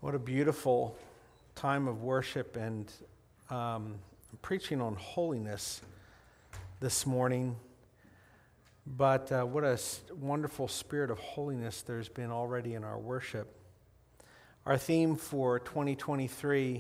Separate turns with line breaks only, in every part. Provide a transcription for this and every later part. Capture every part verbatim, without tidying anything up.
What a beautiful time of worship and um, preaching on holiness this morning. But uh, what a s- wonderful spirit of holiness there's been already in our worship. Our theme for twenty twenty-three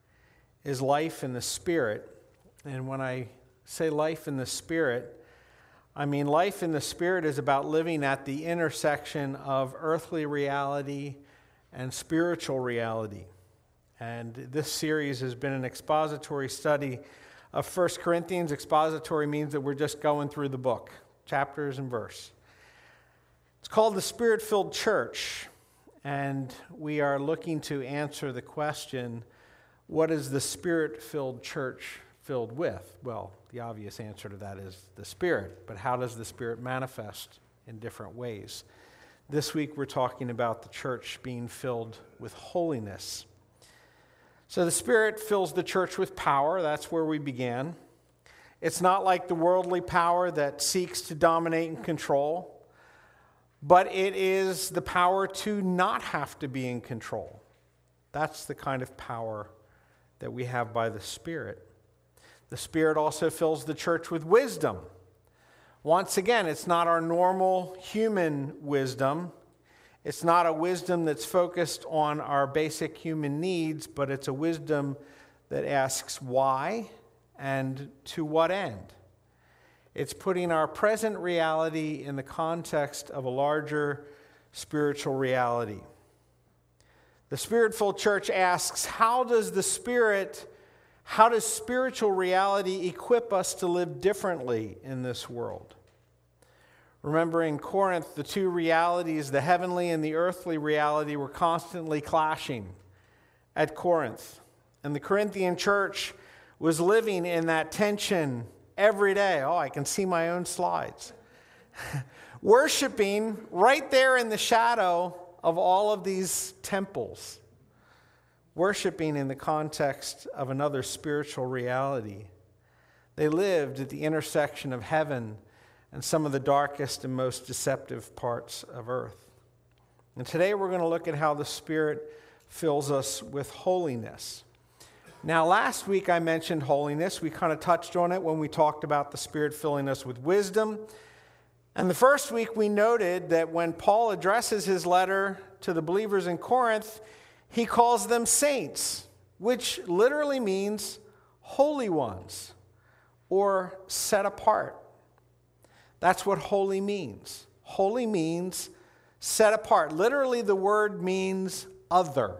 is life in the Spirit. And when I say life in the Spirit, I mean life in the Spirit is about living at the intersection of earthly reality and spiritual reality. And this series has been an expository study of First Corinthians. Expository means that we're just going through the book, chapters and verse. It's called the Spirit-Filled Church, and we are looking to answer the question, what is the Spirit-Filled Church filled with? Well, the obvious answer to that is the Spirit, but how does the Spirit manifest in different ways? This week we're talking about the church being filled with holiness. So the Spirit fills the church with power. That's where we began. It's not like the worldly power that seeks to dominate and control, but it is the power to not have to be in control. That's the kind of power that we have by the Spirit. The Spirit also fills the church with wisdom. Once again, it's not our normal human wisdom. It's not a wisdom that's focused on our basic human needs, but it's a wisdom that asks why and to what end. It's putting our present reality in the context of a larger spiritual reality. The Spirit-filled church asks, how does the Spirit, how does spiritual reality equip us to live differently in this world? Remember, in Corinth, the two realities, the heavenly and the earthly reality, were constantly clashing at Corinth. And the Corinthian church was living in that tension every day. Oh, I can see my own slides. Worshiping right there in the shadow of all of these temples. Worshiping in the context of another spiritual reality. They lived at the intersection of heaven and some of the darkest and most deceptive parts of earth. And today we're going to look at how the Spirit fills us with holiness. Now, last week I mentioned holiness. We kind of touched on it when we talked about the Spirit filling us with wisdom. And the first week we noted that when Paul addresses his letter to the believers in Corinth, he calls them saints, which literally means holy ones or set apart. That's what holy means. Holy means set apart. Literally, the word means other.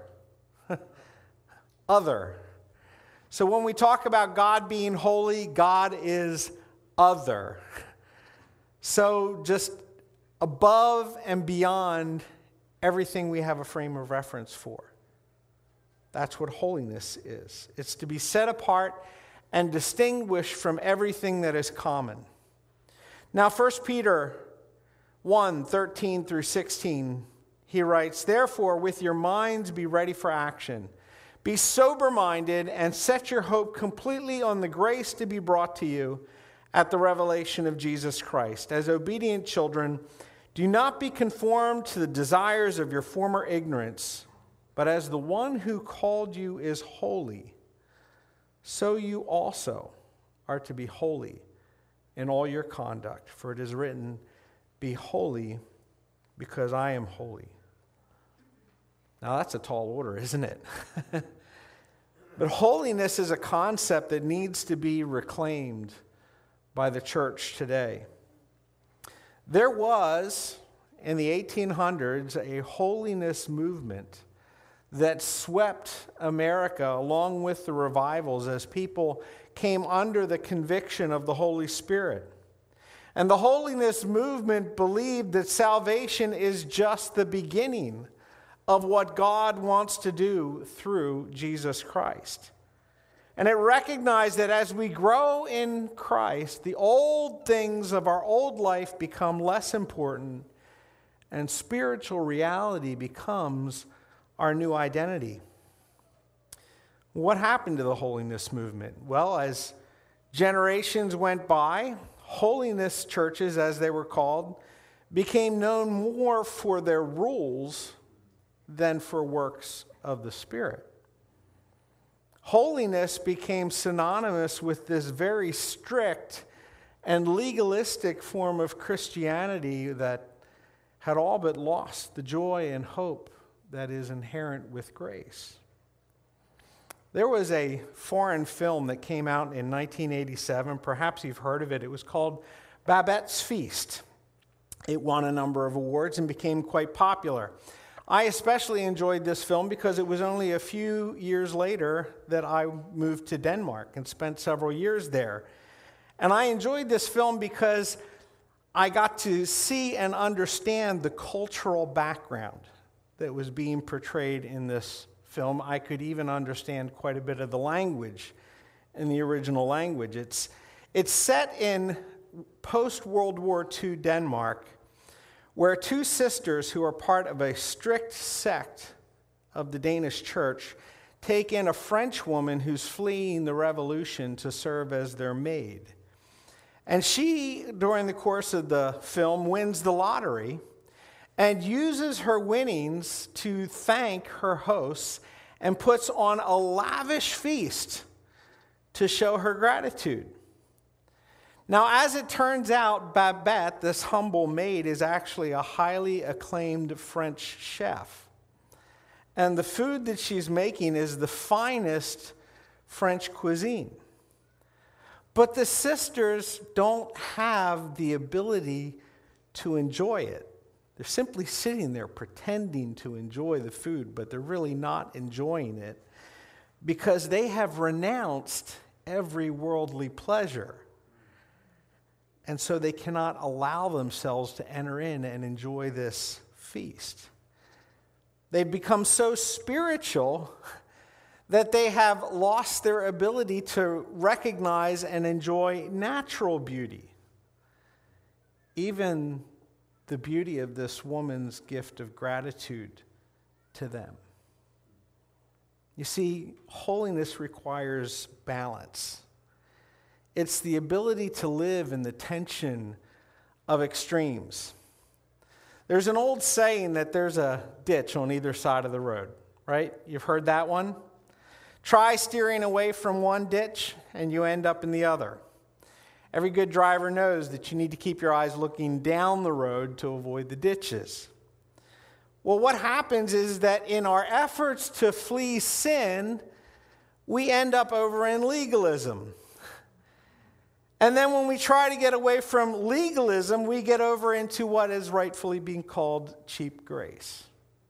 Other. So when we talk about God being holy, God is other. So just above and beyond everything we have a frame of reference for. That's what holiness is. It's to be set apart and distinguished from everything that is common. Now, First Peter one, thirteen through sixteen, he writes, "Therefore, with your minds be ready for action. Be sober-minded and set your hope completely on the grace to be brought to you at the revelation of Jesus Christ. As obedient children, do not be conformed to the desires of your former ignorance, but as the one who called you is holy, so you also are to be holy in all your conduct. For it is written, be holy because I am holy." Now that's a tall order, isn't it? But holiness is a concept that needs to be reclaimed by the church today. There was, in the eighteen hundreds, a holiness movement that swept America along with the revivals as people came under the conviction of the Holy Spirit. And the holiness movement believed that salvation is just the beginning of what God wants to do through Jesus Christ. And it recognized that as we grow in Christ, the old things of our old life become less important, and spiritual reality becomes our new identity. What happened to the holiness movement? Well, as generations went by, holiness churches, as they were called, became known more for their rules than for works of the Spirit. Holiness became synonymous with this very strict and legalistic form of Christianity that had all but lost the joy and hope that is inherent with grace. There was a foreign film that came out in nineteen eighty-seven. Perhaps you've heard of it. It was called Babette's Feast. It won a number of awards and became quite popular. I especially enjoyed this film because it was only a few years later that I moved to Denmark and spent several years there. And I enjoyed this film because I got to see and understand the cultural background that was being portrayed in this film. I could even understand quite a bit of the language in the original language. It's, it's set in post-World War Two Denmark, where two sisters who are part of a strict sect of the Danish church take in a French woman who's fleeing the revolution to serve as their maid. And she, during the course of the film, wins the lottery and uses her winnings to thank her hosts and puts on a lavish feast to show her gratitude. Now, as it turns out, Babette, this humble maid, is actually a highly acclaimed French chef. And the food that she's making is the finest French cuisine. But the sisters don't have the ability to enjoy it. They're simply sitting there pretending to enjoy the food, but they're really not enjoying it because they have renounced every worldly pleasure. And so they cannot allow themselves to enter in and enjoy this feast. They've become so spiritual that they have lost their ability to recognize and enjoy natural beauty. Even the beauty of this woman's gift of gratitude to them. You see, holiness requires balance. It's the ability to live in the tension of extremes. There's an old saying that there's a ditch on either side of the road, right? You've heard that one? Try steering away from one ditch and you end up in the other. Every good driver knows that you need to keep your eyes looking down the road to avoid the ditches. Well, what happens is that in our efforts to flee sin, we end up over in legalism. And then when we try to get away from legalism, we get over into what is rightfully being called cheap grace.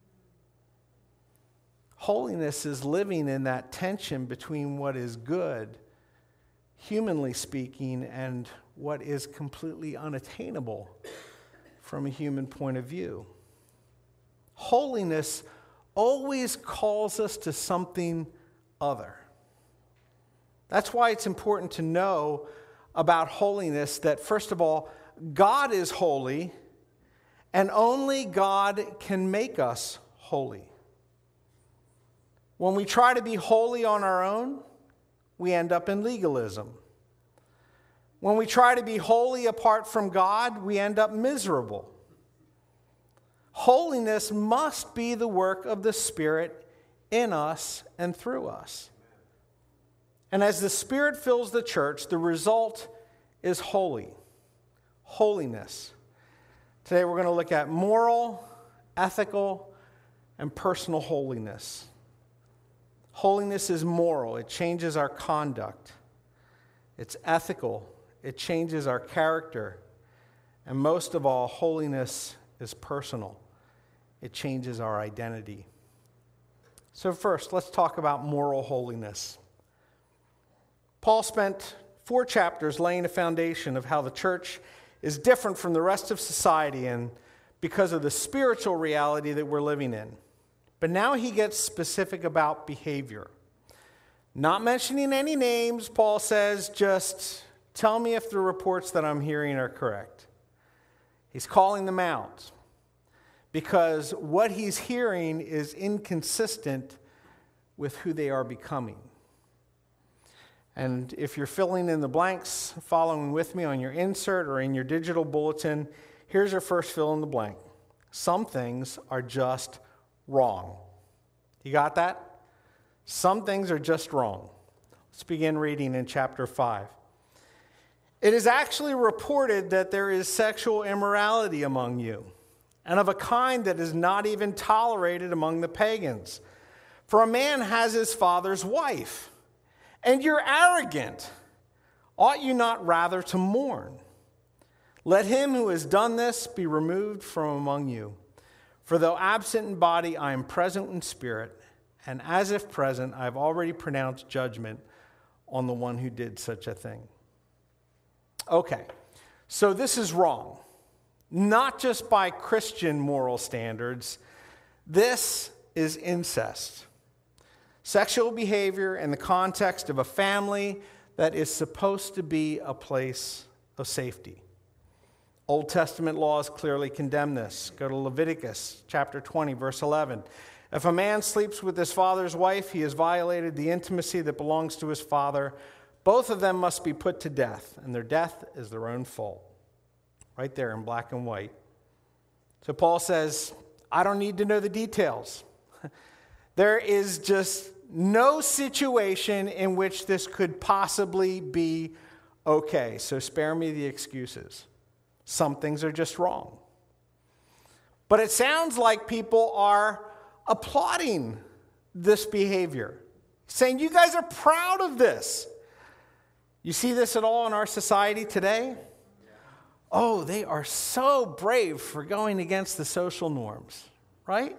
Holiness is living in that tension between what is good, humanly speaking, and what is completely unattainable from a human point of view. Holiness always calls us to something other. That's why it's important to know about holiness that, first of all, God is holy, and only God can make us holy. When we try to be holy on our own, we end up in legalism. When we try to be holy apart from God, we end up miserable. Holiness must be the work of the Spirit in us and through us. And as the Spirit fills the church, the result is holy. Holiness. Today we're going to look at moral, ethical, and personal holiness. Holiness is moral. It changes our conduct. It's ethical. It changes our character. And most of all, holiness is personal. It changes our identity. So first, let's talk about moral holiness. Paul spent four chapters laying a foundation of how the church is different from the rest of society and because of the spiritual reality that we're living in. But now he gets specific about behavior. Not mentioning any names, Paul says, just tell me if the reports that I'm hearing are correct. He's calling them out because what he's hearing is inconsistent with who they are becoming. And if you're filling in the blanks, following with me on your insert or in your digital bulletin, here's your first fill in the blank. Some things are just wrong. You got that? Some things are just wrong. Let's begin reading in chapter five. It is actually reported that there is sexual immorality among you, and of a kind that is not even tolerated among the pagans. For a man has his father's wife, and you're arrogant. Ought you not rather to mourn? Let him who has done this be removed from among you. For though absent in body, I am present in spirit, and as if present, I have already pronounced judgment on the one who did such a thing. Okay, so this is wrong. Not just by Christian moral standards. This is incest. Sexual behavior in the context of a family that is supposed to be a place of safety. Old Testament laws clearly condemn this. Go to Leviticus chapter twenty, verse eleven. If a man sleeps with his father's wife, he has violated the intimacy that belongs to his father. Both of them must be put to death, and their death is their own fault. Right there in black and white. So Paul says, I don't need to know the details. There is just no situation in which this could possibly be okay. So spare me the excuses. Some things are just wrong. But it sounds like people are applauding this behavior, saying, you guys are proud of this. You see this at all in our society today? Oh, they are so brave for going against the social norms, right?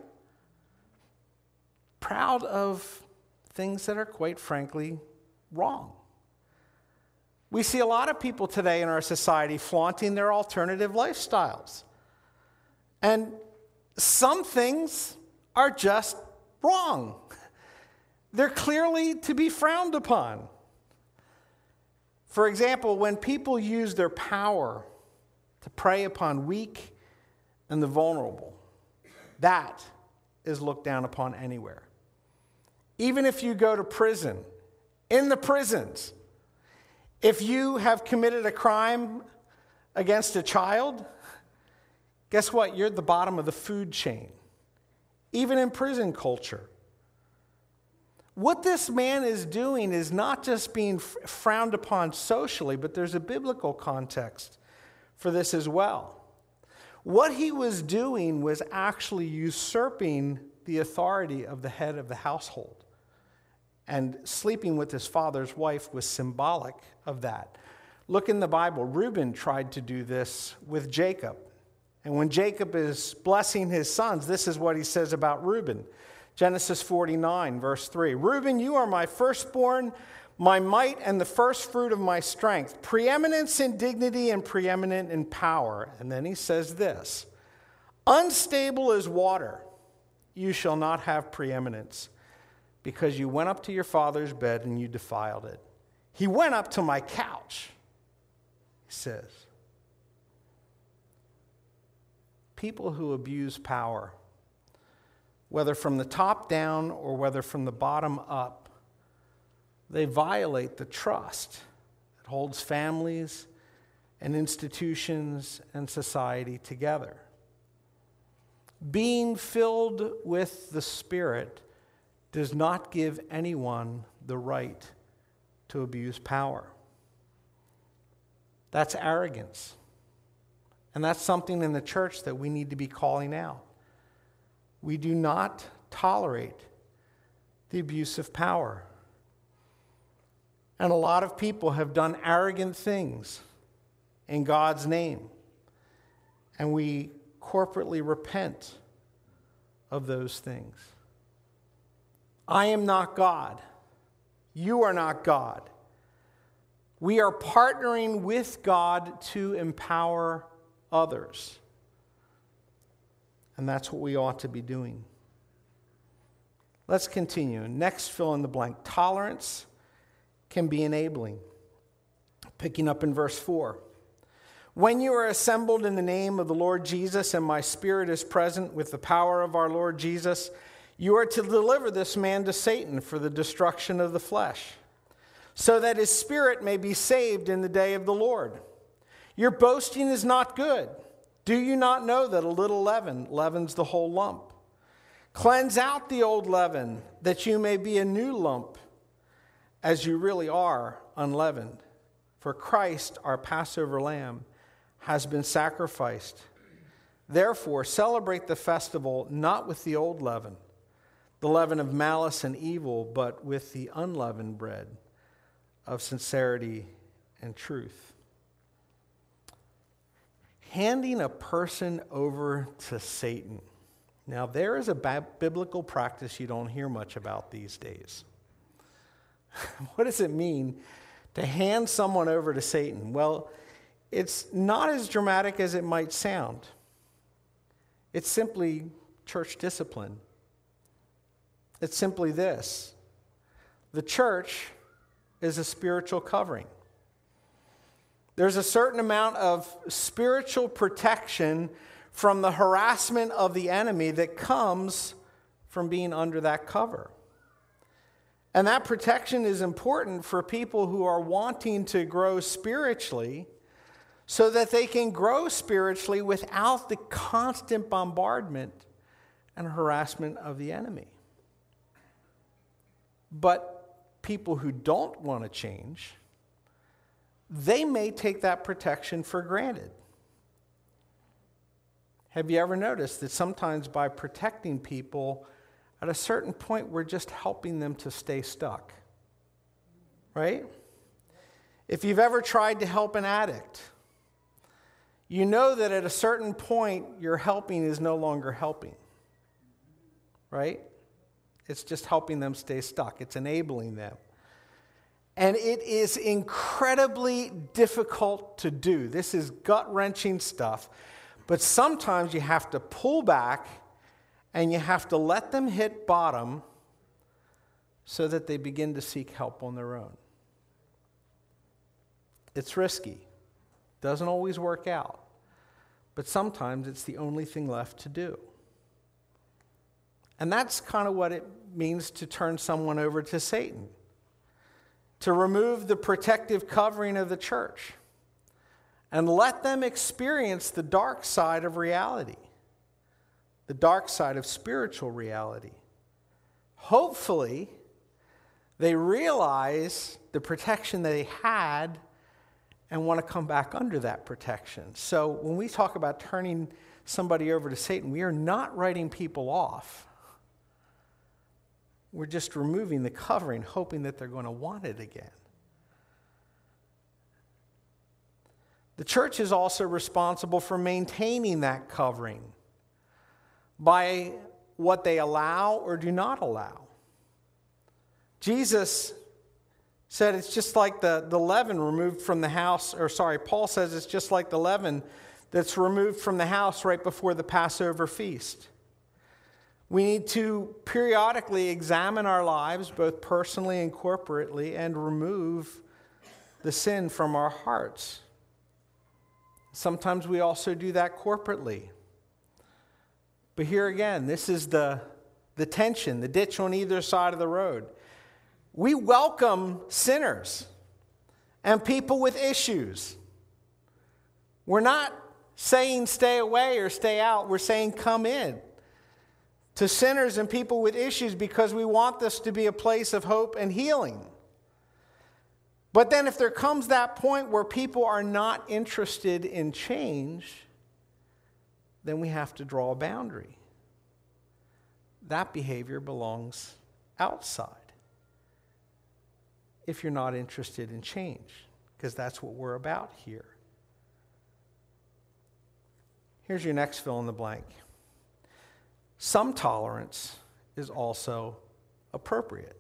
Proud of things that are quite frankly wrong. We see a lot of people today in our society flaunting their alternative lifestyles. And some things are just wrong. They're clearly to be frowned upon. For example, when people use their power to prey upon weak and the vulnerable, that is looked down upon anywhere. Even if you go to prison, in the prisons, if you have committed a crime against a child, guess what? You're at the bottom of the food chain, even in prison culture. What this man is doing is not just being frowned upon socially, but there's a biblical context for this as well. What he was doing was actually usurping the authority of the head of the household. And sleeping with his father's wife was symbolic of that. Look in the Bible. Reuben tried to do this with Jacob. And when Jacob is blessing his sons, this is what he says about Reuben. Genesis forty-nine, verse three. Reuben, you are my firstborn, my might, and the first fruit of my strength, preeminence in dignity and preeminent in power. And then he says this, unstable as water, you shall not have preeminence, because you went up to your father's bed and you defiled it. He went up to my couch, he says. People who abuse power, whether from the top down or whether from the bottom up, they violate the trust that holds families and institutions and society together. Being filled with the Spirit does not give anyone the right to abuse power. That's arrogance. And that's something in the church that we need to be calling out. We do not tolerate the abuse of power. And a lot of people have done arrogant things in God's name. And we corporately repent of those things. I am not God. You are not God. We are partnering with God to empower others. And that's what we ought to be doing. Let's continue. Next, fill in the blank. Tolerance can be enabling. Picking up in verse four. When you are assembled in the name of the Lord Jesus, and my spirit is present with the power of our Lord Jesus, you are to deliver this man to Satan for the destruction of the flesh, so that his spirit may be saved in the day of the Lord. Your boasting is not good. Do you not know that a little leaven leavens the whole lump? Cleanse out the old leaven, that you may be a new lump, as you really are unleavened. For Christ, our Passover lamb, has been sacrificed. Therefore, celebrate the festival not with the old leaven, the leaven of malice and evil, but with the unleavened bread of sincerity and truth. Handing a person over to Satan. Now, there is a ba- biblical practice you don't hear much about these days. What does it mean to hand someone over to Satan? Well, it's not as dramatic as it might sound. It's simply church discipline. It's simply this: the church is a spiritual covering. There's a certain amount of spiritual protection from the harassment of the enemy that comes from being under that cover. And that protection is important for people who are wanting to grow spiritually, so that they can grow spiritually without the constant bombardment and harassment of the enemy. But people who don't want to change, they may take that protection for granted. Have you ever noticed that sometimes by protecting people, at a certain point, we're just helping them to stay stuck? Right? If you've ever tried to help an addict, you know that at a certain point, your helping is no longer helping. Right? It's just helping them stay stuck. It's enabling them. And it is incredibly difficult to do. This is gut-wrenching stuff. But sometimes you have to pull back and you have to let them hit bottom so that they begin to seek help on their own. It's risky. Doesn't always work out. But sometimes it's the only thing left to do. And that's kind of what it means to turn someone over to Satan. To remove the protective covering of the church and let them experience the dark side of reality, the dark side of spiritual reality. Hopefully, they realize the protection they had and want to come back under that protection. So when we talk about turning somebody over to Satan, we are not writing people off. We're just removing the covering, hoping that they're going to want it again. The church is also responsible for maintaining that covering by what they allow or do not allow. Jesus said it's just like the, the leaven removed from the house, or sorry, Paul says it's just like the leaven that's removed from the house right before the Passover feast. We need to periodically examine our lives, both personally and corporately, and remove the sin from our hearts. Sometimes we also do that corporately. But here again, this is the, the tension, the ditch on either side of the road. We welcome sinners and people with issues. We're not saying stay away or stay out. We're saying come in to sinners and people with issues, because we want this to be a place of hope and healing. But then if there comes that point where people are not interested in change, then we have to draw a boundary. That behavior belongs outside if you're not interested in change, because that's what we're about here. Here's your next fill in the blank. Some tolerance is also appropriate.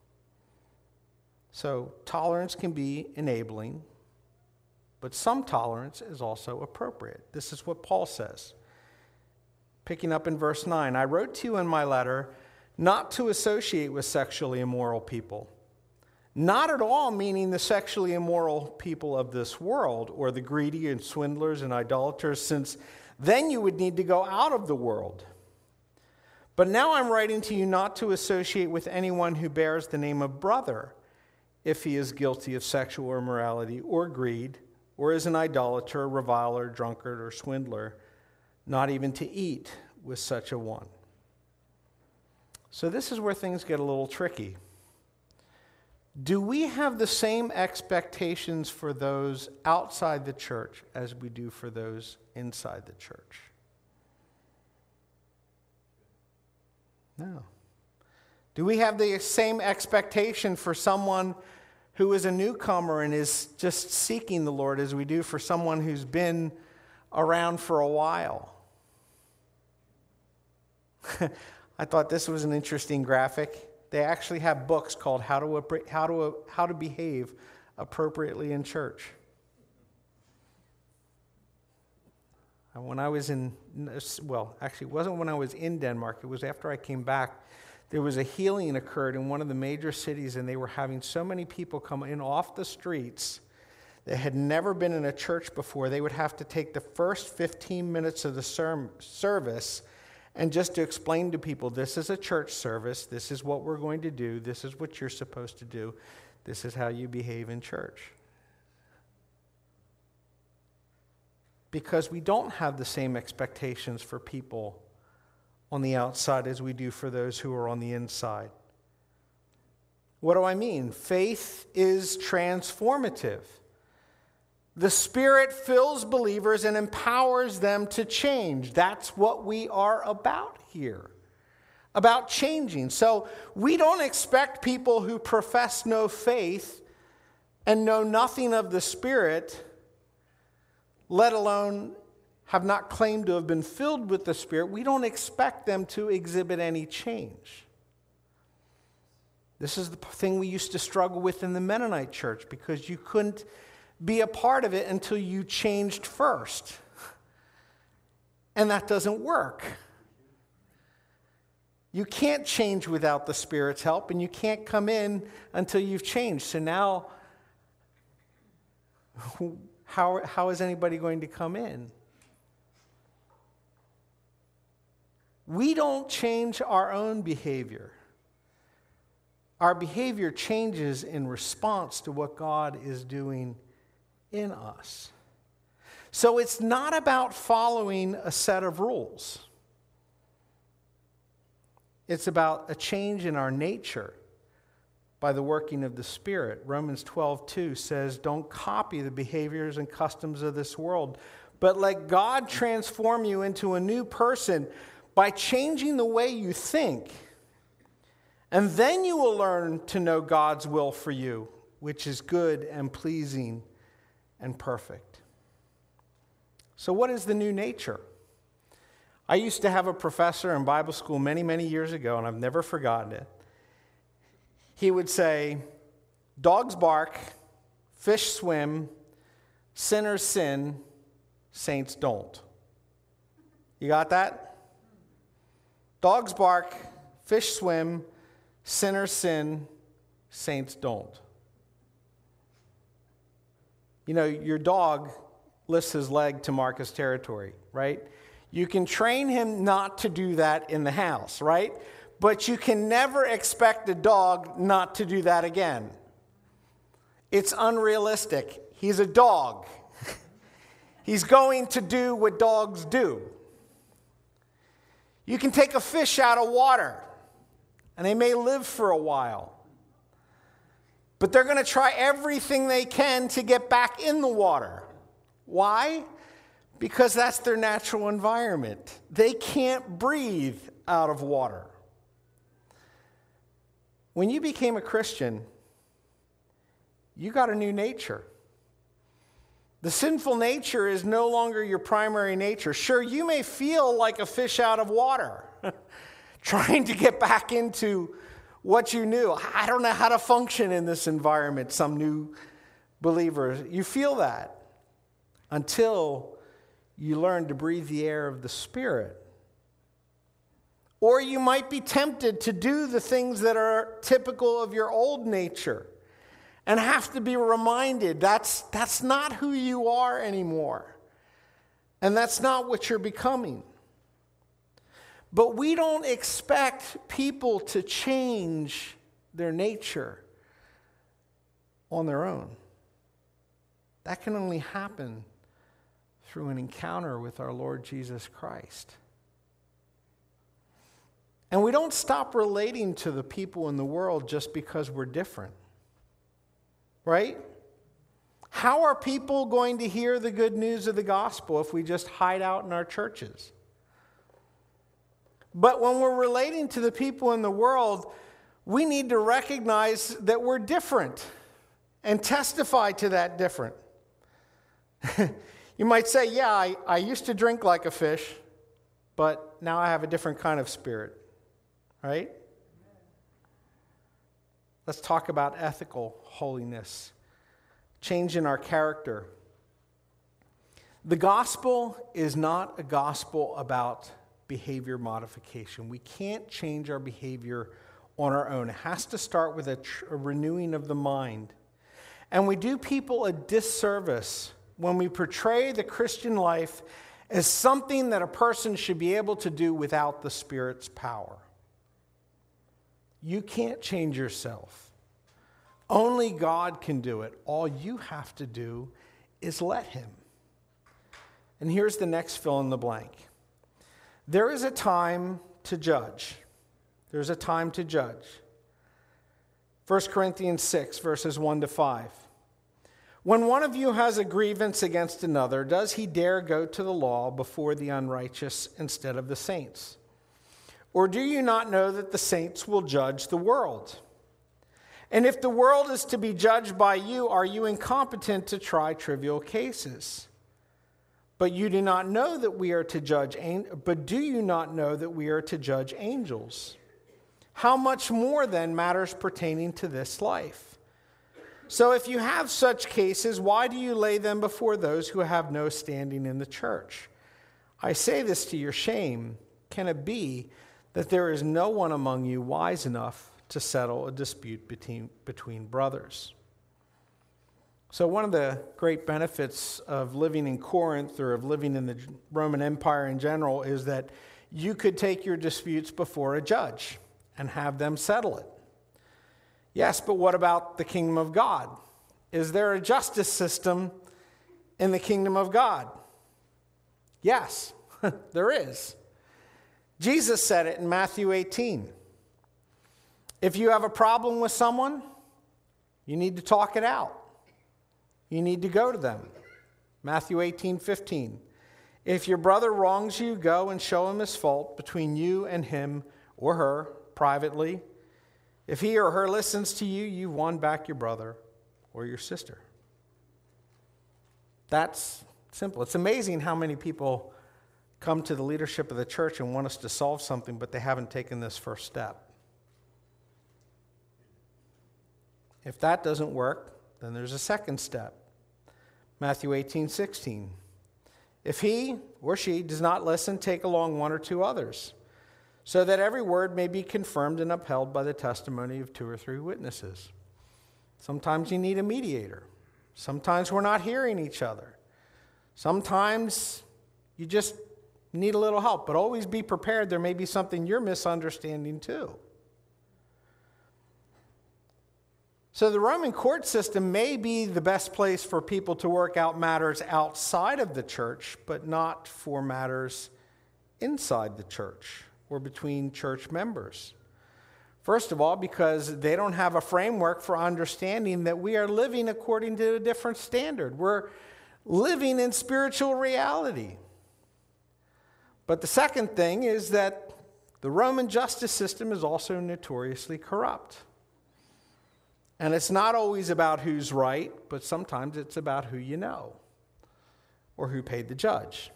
So tolerance can be enabling, but some tolerance is also appropriate. This is what Paul says. Picking up in verse nine, I wrote to you in my letter not to associate with sexually immoral people. Not at all meaning the sexually immoral people of this world, or the greedy and swindlers and idolaters, since then you would need to go out of the world. But now I'm writing to you not to associate with anyone who bears the name of brother, if he is guilty of sexual immorality or greed, or is an idolater, reviler, drunkard, or swindler, not even to eat with such a one. So this is where things get a little tricky. Do we have the same expectations for those outside the church as we do for those inside the church? No. Do we have the same expectation for someone who is a newcomer and is just seeking the Lord as we do for someone who's been around for a while? I thought this was an interesting graphic. They actually have books called How to How to How to Behave Appropriately in Church. When I was in, well, actually, it wasn't when I was in Denmark. It was after I came back. There was a healing occurred in one of the major cities, and they were having so many people come in off the streets that had never been in a church before. They would have to take the first fifteen minutes of the serm- service and just to explain to people, this is a church service, this is what we're going to do, this is what you're supposed to do, this is how you behave in church. Because we don't have the same expectations for people on the outside as we do for those who are on the inside. What do I mean? Faith is transformative. The Spirit fills believers and empowers them to change. That's what we are about here, about changing. So we don't expect people who profess no faith and know nothing of the Spirit, let alone have not claimed to have been filled with the Spirit, we don't expect them to exhibit any change. This is the thing we used to struggle with in the Mennonite church, because you couldn't be a part of it until you changed first. And that doesn't work. You can't change without the Spirit's help, and you can't come in until you've changed. So now, how, how is anybody going to come in? We don't change our own behavior. Our behavior changes in response to what God is doing in us. So it's not about following a set of rules. It's about a change in our nature by the working of the Spirit. Romans twelve two says, don't copy the behaviors and customs of this world, but let God transform you into a new person by changing the way you think. And then you will learn to know God's will for you, which is good and pleasing and perfect. So what is the new nature? I used to have a professor in Bible school many, many years ago, and I've never forgotten it. He would say, dogs bark, fish swim, sinners sin, saints don't. You got that? Dogs bark, fish swim, sinners sin, saints don't. You know, your dog lifts his leg to mark his territory, right? You can train him not to do that in the house, right? But you can never expect a dog not to do that again. It's unrealistic. He's a dog. He's going to do what dogs do. You can take a fish out of water, and they may live for a while. But they're going to try everything they can to get back in the water. Why? Because that's their natural environment. They can't breathe out of water. When you became a Christian, you got a new nature. The sinful nature is no longer your primary nature. Sure, you may feel like a fish out of water, trying to get back into what you knew. I don't know how to function in this environment, some new believers. You feel that until you learn to breathe the air of the Spirit. Or you might be tempted to do the things that are typical of your old nature and have to be reminded that's, that's not who you are anymore. And that's not what you're becoming. But we don't expect people to change their nature on their own. That can only happen through an encounter with our Lord Jesus Christ. And we don't stop relating to the people in the world just because we're different. Right? How are people going to hear the good news of the gospel if we just hide out in our churches? But when we're relating to the people in the world, we need to recognize that we're different and testify to that different. You might say, yeah, I, I used to drink like a fish, but now I have a different kind of spirit. Right? Let's talk about ethical holiness, change in our character. The gospel is not a gospel about behavior modification. We can't change our behavior on our own. It has to start with a, tr- a renewing of the mind. And we do people a disservice when we portray the Christian life as something that a person should be able to do without the Spirit's power. You can't change yourself. Only God can do it. All you have to do is let Him. And here's the next fill in the blank. There is a time to judge. There's a time to judge. First Corinthians six, verses one to five. When one of you has a grievance against another, does he dare go to the law before the unrighteous instead of the saints? Or do you not know that the saints will judge the world? And if the world is to be judged by you, are you incompetent to try trivial cases? But you do not know that we are to judge, but do you not know that we are to judge angels? How much more then matters pertaining to this life? So if you have such cases, why do you lay them before those who have no standing in the church? I say this to your shame. Can it be that there is no one among you wise enough to settle a dispute between, between brothers? So one of the great benefits of living in Corinth or of living in the Roman Empire in general is that you could take your disputes before a judge and have them settle it. Yes, but what about the kingdom of God? Is there a justice system in the kingdom of God? Yes, there is. Jesus said it in Matthew eighteen. If you have a problem with someone, you need to talk it out. You need to go to them. Matthew eighteen fifteen. If your brother wrongs you, go and show him his fault between you and him or her privately. If he or her listens to you, you've won back your brother or your sister. That's simple. It's amazing how many people come to the leadership of the church and want us to solve something, but they haven't taken this first step. If that doesn't work, then there's a second step. Matthew eighteen sixteen. If he or she does not listen, take along one or two others, so that every word may be confirmed and upheld by the testimony of two or three witnesses. Sometimes you need a mediator. Sometimes we're not hearing each other. Sometimes you just need a little help, but always be prepared. There may be something you're misunderstanding too. So the Roman court system may be the best place for people to work out matters outside of the church, but not for matters inside the church or between church members. First of all, because they don't have a framework for understanding that we are living according to a different standard. We're living in spiritual reality. But the second thing is that the Roman justice system is also notoriously corrupt. And it's not always about who's right, but sometimes it's about who you know or who paid the judge.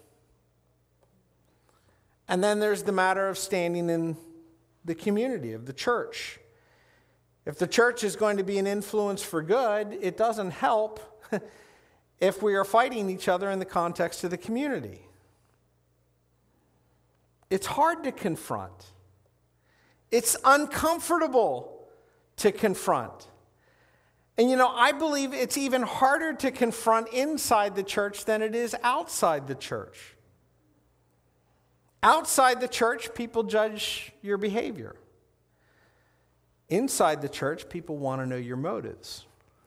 And then there's the matter of standing in the community of the church. If the church is going to be an influence for good, it doesn't help if we are fighting each other in the context of the community. It's hard to confront. It's uncomfortable to confront. And you know, I believe it's even harder to confront inside the church than it is outside the church. Outside the church, people judge your behavior. Inside the church, people want to know your motives.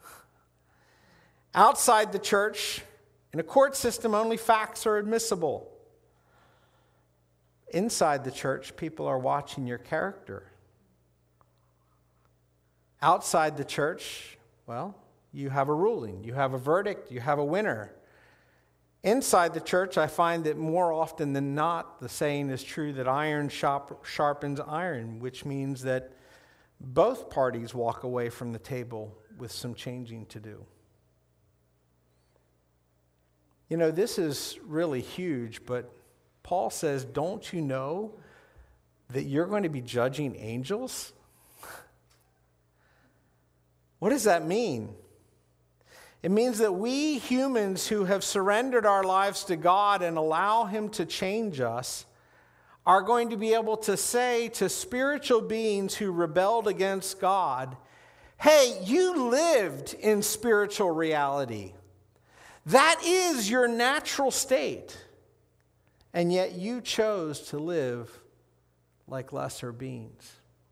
Outside the church, in a court system, only facts are admissible. Inside the church, people are watching your character. Outside the church, well, you have a ruling, you have a verdict, you have a winner. Inside the church, I find that more often than not, the saying is true that iron sharpens iron, which means that both parties walk away from the table with some changing to do. You know, this is really huge, but Paul says, don't you know that you're going to be judging angels? What does that mean? It means that we humans who have surrendered our lives to God and allow Him to change us are going to be able to say to spiritual beings who rebelled against God, hey, you lived in spiritual reality. That is your natural state. And yet you chose to live like lesser beings.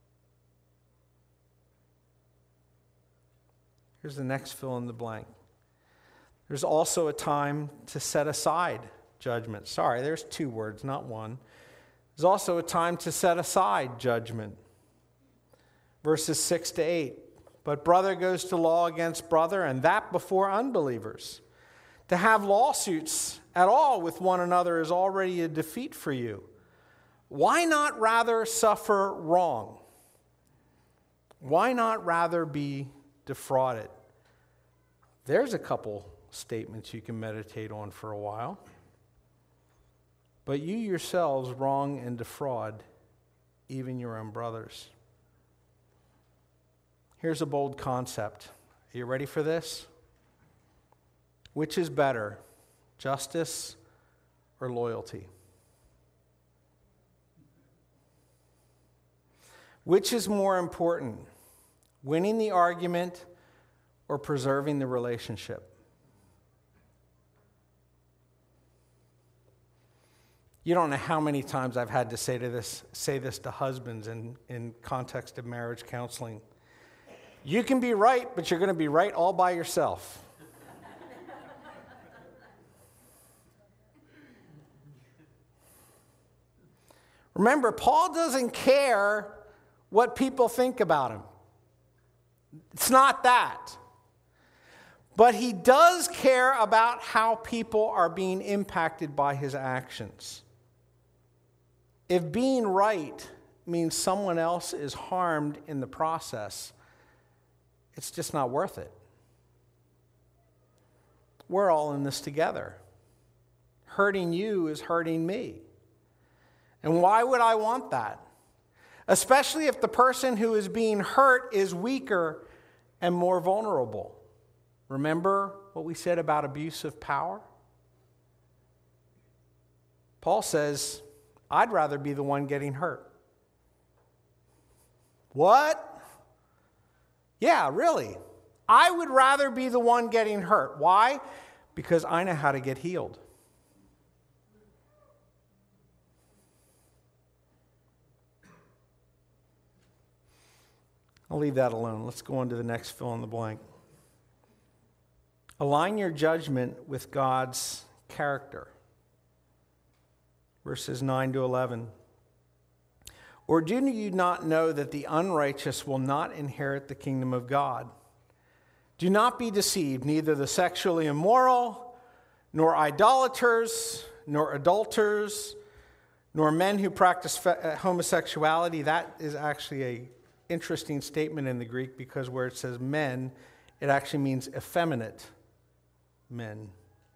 Here's the next fill in the blank. There's also a time to set aside judgment. Sorry, there's two words, not one. There's also a time to set aside judgment. Verses six to eight. But brother goes to law against brother, and that before unbelievers. To have lawsuits at all with one another is already a defeat for you. Why not rather suffer wrong? Why not rather be defrauded? There's a couple statements you can meditate on for a while. But you yourselves wrong and defraud even your own brothers. Here's a bold concept. Are you ready for this? Which is better, justice or loyalty? Which is more important, winning the argument or preserving the relationship? You don't know how many times I've had to say to this, say this to husbands in, in context of marriage counseling. You can be right, but you're going to be right all by yourself. Remember, Paul doesn't care what people think about him. It's not that. But he does care about how people are being impacted by his actions. If being right means someone else is harmed in the process, it's just not worth it. We're all in this together. Hurting you is hurting me. And why would I want that? Especially if the person who is being hurt is weaker and more vulnerable. Remember what we said about abuse of power? Paul says, I'd rather be the one getting hurt. What? Yeah, really. I would rather be the one getting hurt. Why? Because I know how to get healed. I'll leave that alone. Let's go on to the next fill in the blank. Align your judgment with God's character. Verses nine to eleven. Or do you not know that the unrighteous will not inherit the kingdom of God? Do not be deceived, neither the sexually immoral, nor idolaters, nor adulterers, nor men who practice homosexuality. That is actually a interesting statement in the Greek, because where it says men, it actually means effeminate men.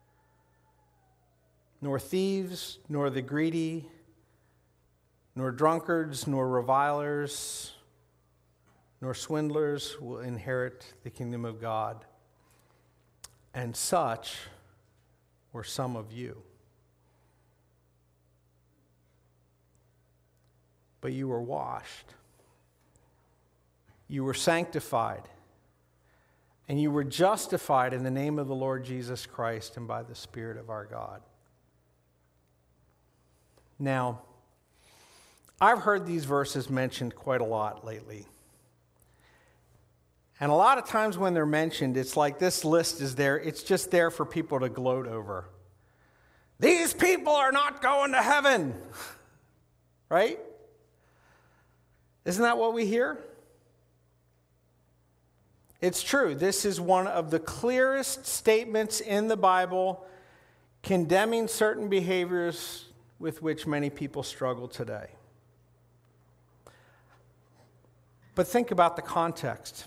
Nor thieves, nor the greedy, nor drunkards, nor revilers, nor swindlers will inherit the kingdom of God. And such were some of you. But you were washed. You were sanctified, and you were justified in the name of the Lord Jesus Christ and by the Spirit of our God. Now, I've heard these verses mentioned quite a lot lately. And a lot of times when they're mentioned, it's like this list is there. It's just there for people to gloat over. These people are not going to heaven. Right? Isn't that what we hear? It's true. This is one of the clearest statements in the Bible condemning certain behaviors with which many people struggle today. But think about the context.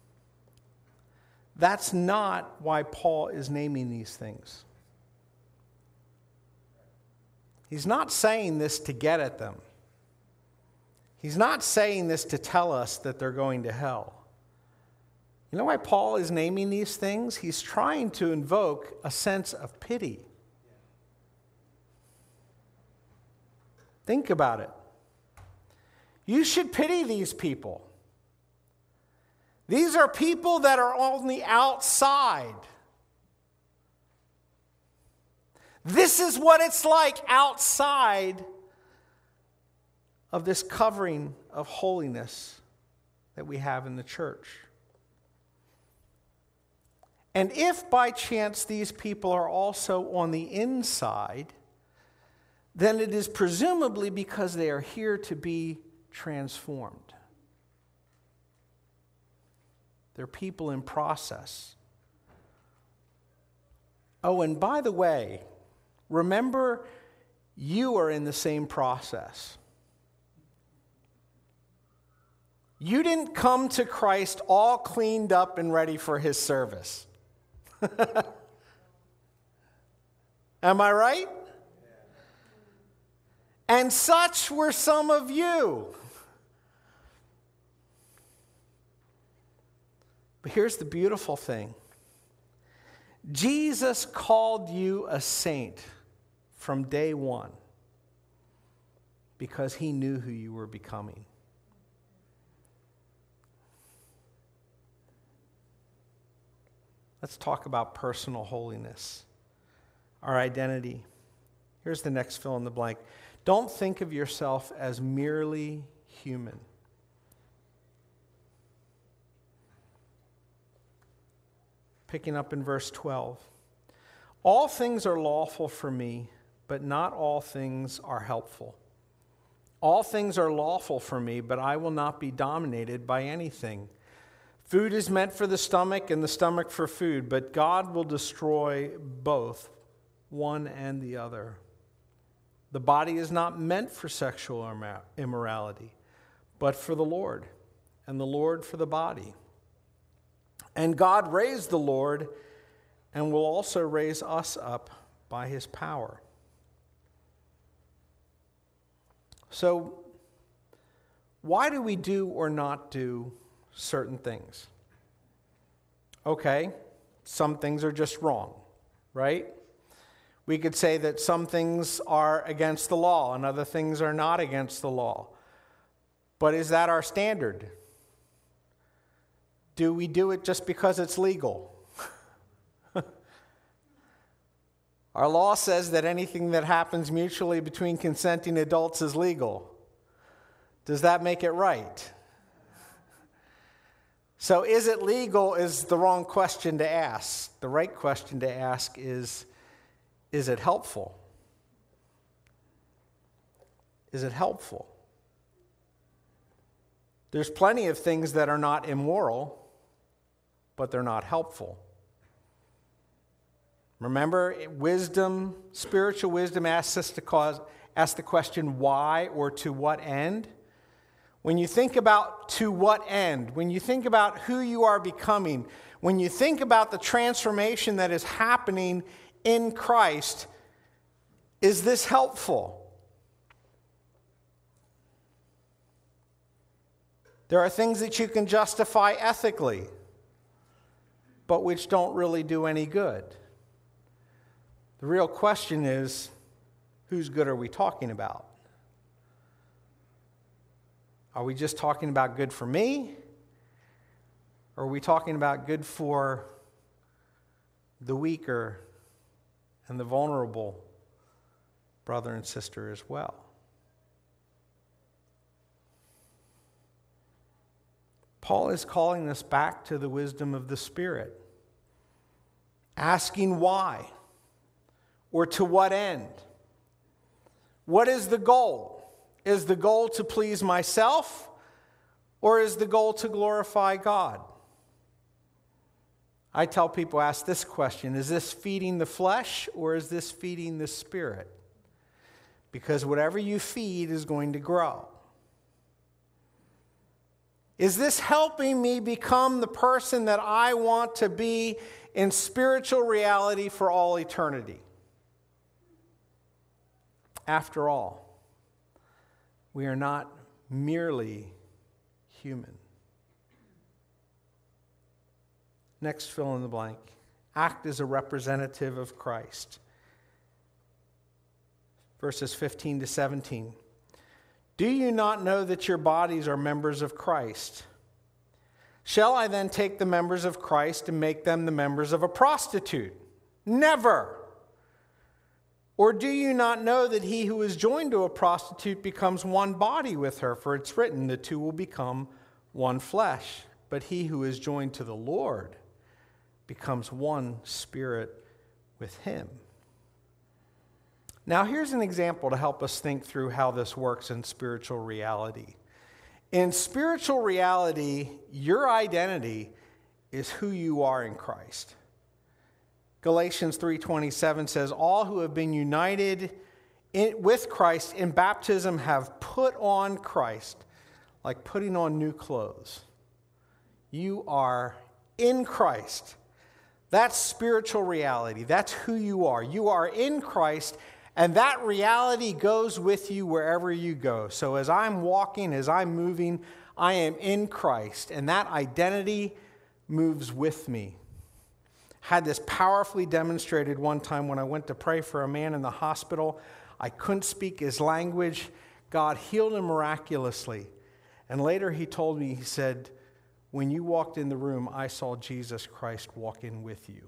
That's not why Paul is naming these things. He's not saying this to get at them. He's not saying this to tell us that they're going to hell. You know why Paul is naming these things? He's trying to invoke a sense of pity. Think about it. You should pity these people. These are people that are on the outside. This is what it's like outside of this covering of holiness that we have in the church. And if by chance these people are also on the inside, then it is presumably because they are here to be transformed. They're people in process. Oh, and by the way, remember, you are in the same process. You didn't come to Christ all cleaned up and ready for his service. Am I right? And such were some of you. But here's the beautiful thing. Jesus called you a saint from day one because he knew who you were becoming. Let's talk about personal holiness, our identity. Here's the next fill in the blank. Don't think of yourself as merely human. Picking up in verse twelve. All things are lawful for me, but not all things are helpful. All things are lawful for me, but I will not be dominated by anything. Food is meant for the stomach and the stomach for food, but God will destroy both, one and the other. The body is not meant for sexual immorality, but for the Lord, and the Lord for the body. And God raised the Lord and will also raise us up by his power. So, why do we do or not do certain things? Okay, some things are just wrong, right? We could say that some things are against the law and other things are not against the law. But is that our standard? Do we do it just because it's legal? Our law says that anything that happens mutually between consenting adults is legal. Does that make it right? So is it legal is the wrong question to ask. The right question to ask is, is it helpful? Is it helpful? There's plenty of things that are not immoral, but they're not helpful. Remember, wisdom, spiritual wisdom asks us to cause, ask the question why or to what end. When you think about to what end, when you think about who you are becoming, when you think about the transformation that is happening in Christ, is this helpful? There are things that you can justify ethically, but which don't really do any good. The real question is, whose good are we talking about? Are we just talking about good for me? Or are we talking about good for the weaker and the vulnerable brother and sister as well? Paul is calling us back to the wisdom of the Spirit, asking why or to what end. What is the goal? Is the goal to please myself, or is the goal to glorify God? I tell people, ask this question: is this feeding the flesh, or is this feeding the spirit? Because whatever you feed is going to grow. Is this helping me become the person that I want to be in spiritual reality for all eternity? After all, we are not merely human. Next, fill in the blank. Act as a representative of Christ. Verses fifteen to seventeen. Do you not know that your bodies are members of Christ? Shall I then take the members of Christ and make them the members of a prostitute? Never. Or do you not know that he who is joined to a prostitute becomes one body with her? For it's written, the two will become one flesh. But he who is joined to the Lord becomes one spirit with him. Now, here's an example to help us think through how this works in spiritual reality. In spiritual reality, your identity is who you are in Christ. Galatians three twenty-seven says, all who have been united in, with Christ in baptism have put on Christ, like putting on new clothes. You are in Christ. That's spiritual reality. That's who you are. You are in Christ. And that reality goes with you wherever you go. So as I'm walking, as I'm moving, I am in Christ. And that identity moves with me. Had this powerfully demonstrated one time when I went to pray for a man in the hospital. I couldn't speak his language. God healed him miraculously. And later he told me, he said, when you walked in the room, I saw Jesus Christ walk in with you.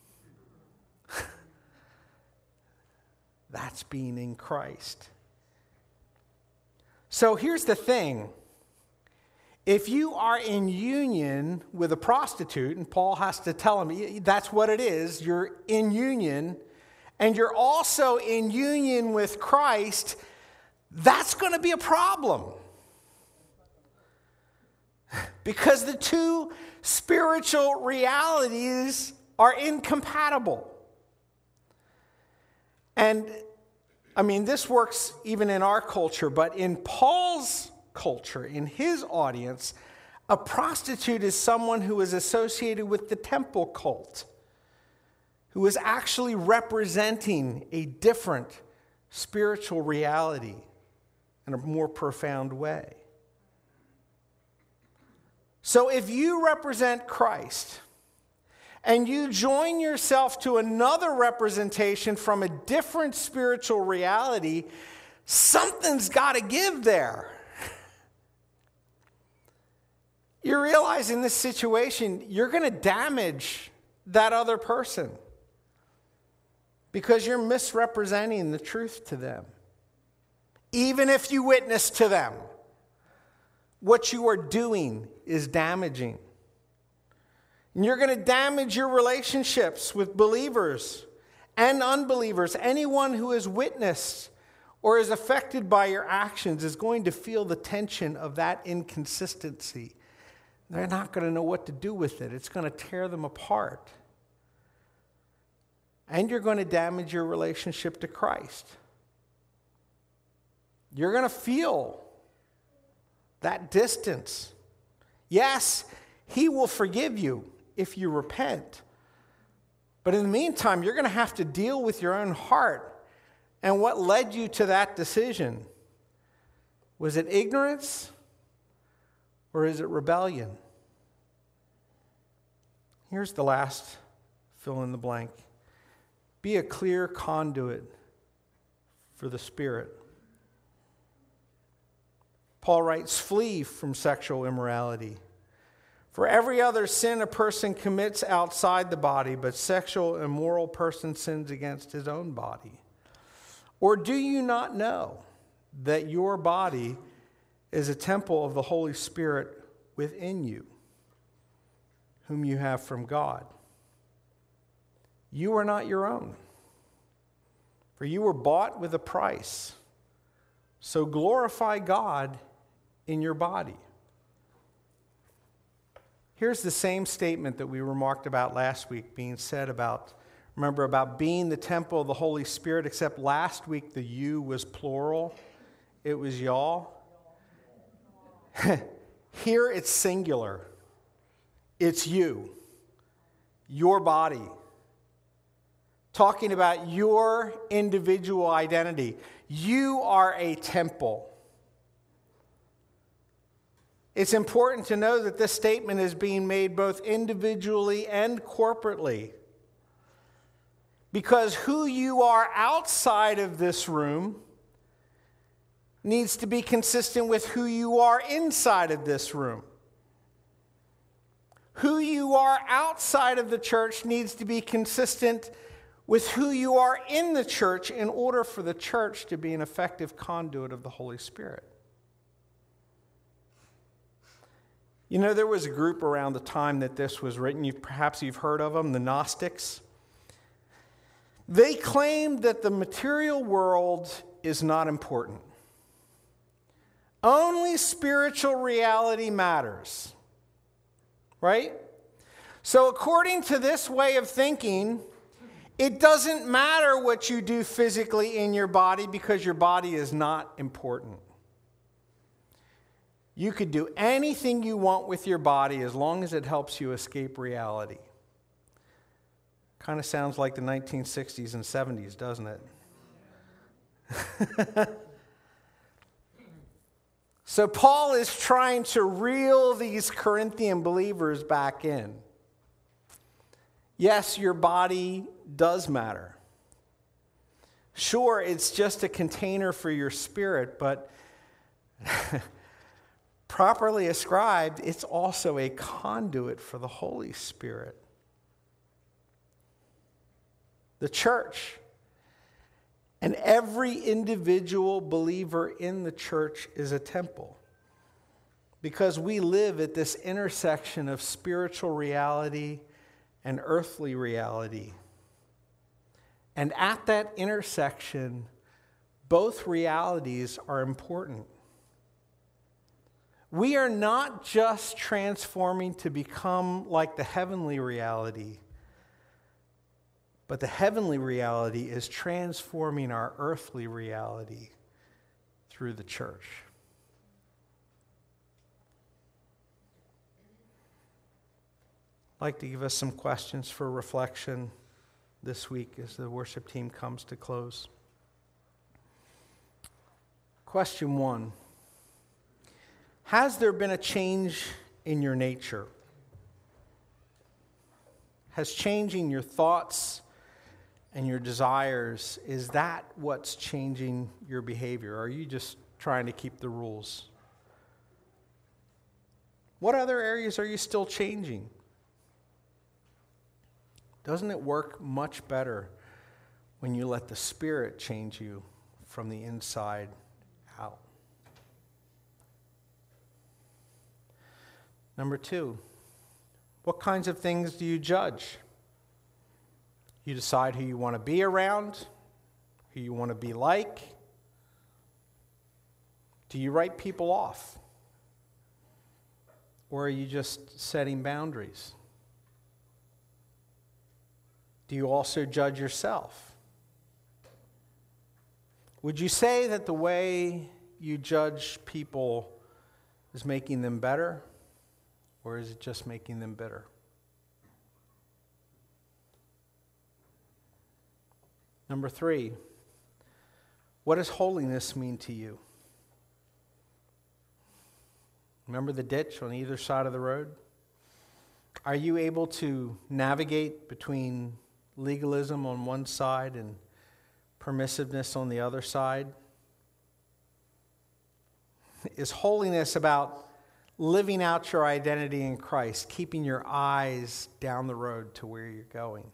That's being in Christ. So here's the thing. If you are in union with a prostitute, and Paul has to tell him that's what it is, you're in union, and you're also in union with Christ, that's going to be a problem. Because the two spiritual realities are incompatible. And, I mean, this works even in our culture, but in Paul's culture, in his audience, a prostitute is someone who is associated with the temple cult, who is actually representing a different spiritual reality in a more profound way. So if you represent Christ, and you join yourself to another representation from a different spiritual reality, something's got to give there. You're realizing this situation, you're going to damage that other person because you're misrepresenting the truth to them. Even if you witness to them, what you are doing is damaging. And you're going to damage your relationships with believers and unbelievers. Anyone who has witnessed or is affected by your actions is going to feel the tension of that inconsistency. They're not going to know what to do with it. It's going to tear them apart. And you're going to damage your relationship to Christ. You're going to feel that distance. Yes, he will forgive you if you repent. But in the meantime, you're going to have to deal with your own heart and what led you to that decision. Was it ignorance or is it rebellion? Here's the last fill in the blank. Be a clear conduit for the Spirit. Paul writes, flee from sexual immorality. For every other sin a person commits outside the body, but sexual immoral person sins against his own body. Or do you not know that your body is a temple of the Holy Spirit within you, whom you have from God? You are not your own, for you were bought with a price. So glorify God in your body. Here's the same statement that we remarked about last week being said about, remember, about being the temple of the Holy Spirit, except last week the you was plural. It was y'all. Here it's singular. It's you, your body. Talking about your individual identity. You are a temple. It's important to know that this statement is being made both individually and corporately. Because who you are outside of this room needs to be consistent with who you are inside of this room. Who you are outside of the church needs to be consistent with who you are in the church in order for the church to be an effective conduit of the Holy Spirit. You know, there was a group around the time that this was written, you've, perhaps you've heard of them, the Gnostics. They claimed that the material world is not important. Only spiritual reality matters. Right? So according to this way of thinking, it doesn't matter what you do physically in your body because your body is not important. You could do anything you want with your body as long as it helps you escape reality. Kind of sounds like the nineteen sixties and seventies, doesn't it? So Paul is trying to reel these Corinthian believers back in. Yes, your body does matter. Sure, it's just a container for your spirit, but properly ascribed, it's also a conduit for the Holy Spirit. The church and every individual believer in the church is a temple because we live at this intersection of spiritual reality and earthly reality. And at that intersection, both realities are important. We are not just transforming to become like the heavenly reality, but the heavenly reality is transforming our earthly reality through the church. I'd like to give us some questions for reflection this week as the worship team comes to close. Question one. Has there been a change in your nature? Has changing your thoughts and your desires, is that what's changing your behavior? Or are you just trying to keep the rules? What other areas are you still changing? Doesn't it work much better when you let the Spirit change you from the inside out? Number two, what kinds of things do you judge? You decide who you want to be around, who you want to be like. Do you write people off? Or are you just setting boundaries? Do you also judge yourself? Would you say that the way you judge people is making them better, or is it just making them bitter? Number three, what does holiness mean to you? Remember the ditch on either side of the road? Are you able to navigate between legalism on one side and permissiveness on the other side? Is holiness about living out your identity in Christ, keeping your eyes down the road to where you're going?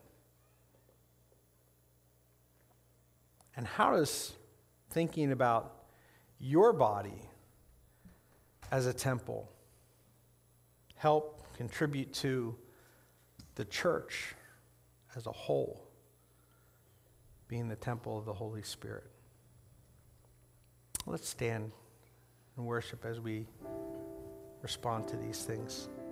And how does thinking about your body as a temple help contribute to the church as a whole being the temple of the Holy Spirit? Let's stand and worship as we respond to these things.